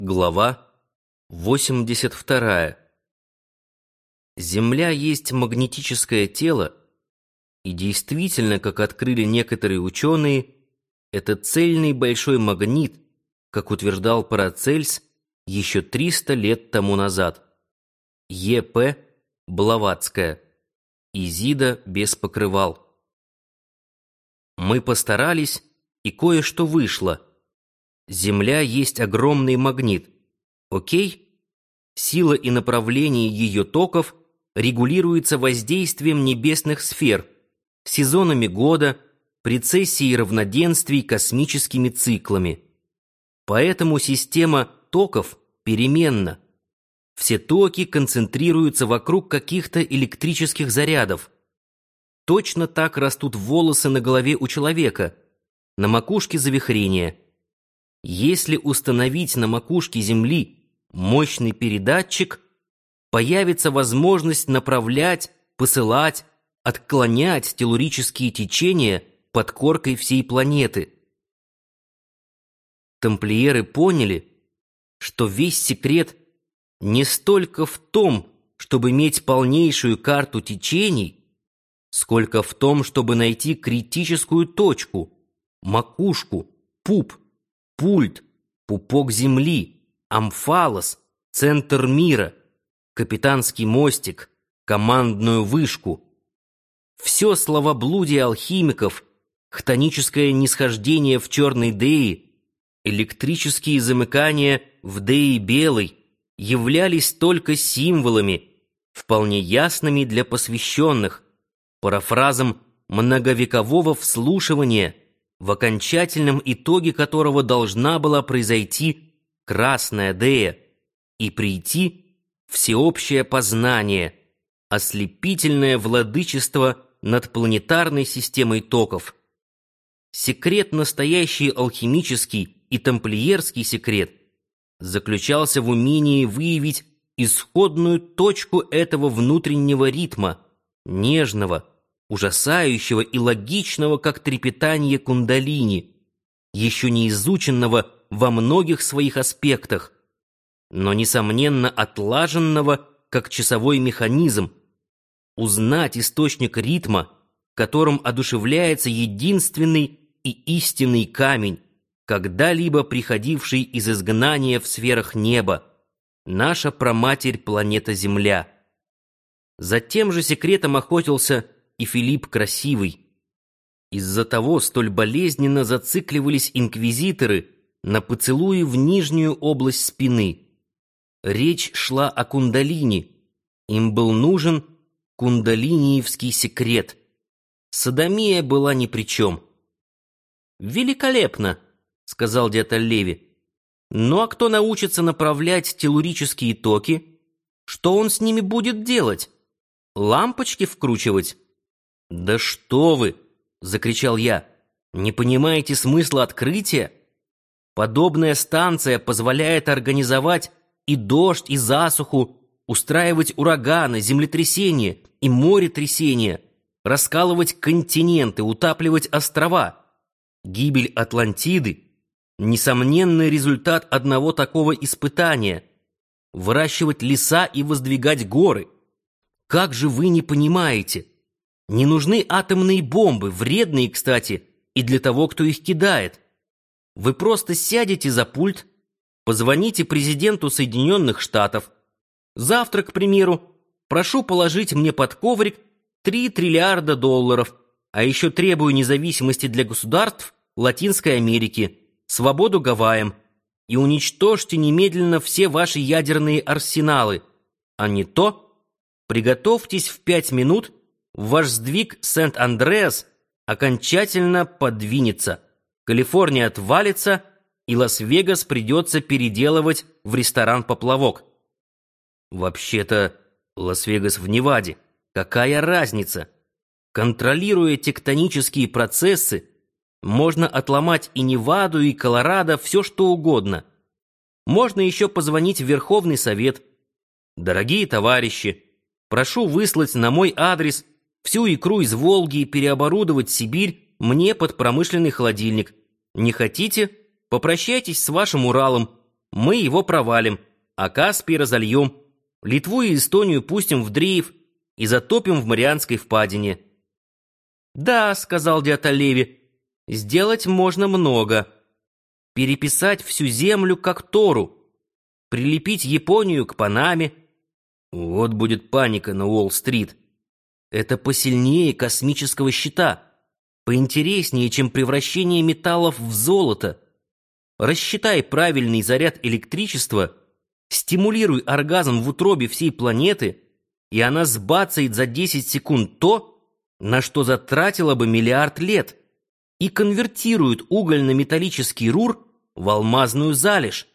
Глава 82. Земля есть магнетическое тело, и действительно, как открыли некоторые ученые, это цельный большой магнит, как утверждал Парацельс еще 300 лет тому назад. Е.П. Блаватская. Изида без покрывал. Мы постарались, и кое-что вышло. Земля есть огромный магнит. Окей? Сила и направление ее токов регулируется воздействием небесных сфер, сезонами года, прецессией равноденствий, космическими циклами. Поэтому система токов переменна. Все токи концентрируются вокруг каких-то электрических зарядов. Точно так растут волосы на голове у человека, на макушке завихрения. Если установить на макушке Земли мощный передатчик, появится возможность направлять, посылать, отклонять телурические течения под коркой всей планеты. Тамплиеры поняли, что весь секрет не столько в том, чтобы иметь полнейшую карту течений, сколько в том, чтобы найти критическую точку, макушку, пуп, пульт, пупок Земли, амфалос, центр мира, капитанский мостик, командную вышку. Все словоблудие алхимиков, хтоническое нисхождение в черной Деи, электрические замыкания в Деи белой являлись только символами, вполне ясными для посвященных, парафразом многовекового вслушивания, в окончательном итоге которого должна была произойти красная Дея и прийти всеобщее познание, ослепительное владычество над планетарной системой токов. Секрет, настоящий алхимический и тамплиерский секрет, заключался в умении выявить исходную точку этого внутреннего ритма, нежного, ужасающего и логичного, как трепетание кундалини, еще не изученного во многих своих аспектах, но, несомненно, отлаженного, как часовой механизм, узнать источник ритма, которым одушевляется единственный и истинный камень, когда-либо приходивший из изгнания в сферах неба, наша праматерь планета Земля. За тем же секретом охотился и Филипп Красивый. Из-за того столь болезненно зацикливались инквизиторы на поцелуе в нижнюю область спины. Речь шла о кундалини. Им был нужен кундалиниевский секрет. Содомия была ни при чем. «Великолепно», — сказал дед Леви. «Ну а кто научится направлять телурические токи? Что он с ними будет делать? Лампочки вкручивать?» «Да что вы!» — закричал я. «Не понимаете смысла открытия? Подобная станция позволяет организовать и дождь, и засуху, устраивать ураганы, землетрясения и моретрясения, раскалывать континенты, утапливать острова. Гибель Атлантиды — несомненный результат одного такого испытания. Выращивать леса и воздвигать горы. Как же вы не понимаете? Не нужны атомные бомбы, вредные, кстати, и для того, кто их кидает. Вы просто сядете за пульт, позвоните президенту Соединенных Штатов. Завтра, к примеру, прошу положить мне под коврик 3 триллиарда долларов, а еще требую независимости для государств Латинской Америки, свободу Гавайям, и уничтожьте немедленно все ваши ядерные арсеналы. А не то, приготовьтесь в 5 минут, ваш сдвиг Сент-Андреас окончательно подвинется, Калифорния отвалится, и Лас-Вегас придется переделывать в ресторан-поплавок. Вообще-то, Лас-Вегас в Неваде. Какая разница? Контролируя тектонические процессы, можно отломать и Неваду, и Колорадо, все что угодно. Можно еще позвонить в Верховный Совет. Дорогие товарищи, прошу выслать на мой адрес всю икру из Волги и переоборудовать Сибирь мне под промышленный холодильник. Не хотите? Попрощайтесь с вашим Уралом. мы его провалим, а Каспий разольем, Литву и Эстонию пустим в дрейф и затопим в Марианской впадине». «Да», — сказал дядя Леви, — «сделать можно много. Переписать всю землю как Тору, прилепить Японию к Панаме. Вот будет паника на Уолл-стрит. Это посильнее космического щита, поинтереснее, чем превращение металлов в золото. Рассчитай правильный заряд электричества, стимулируй оргазм в утробе всей планеты, и она сбацает за 10 секунд то, на что затратила бы миллиард лет, и конвертирует угольно-металлический рур в алмазную залежь.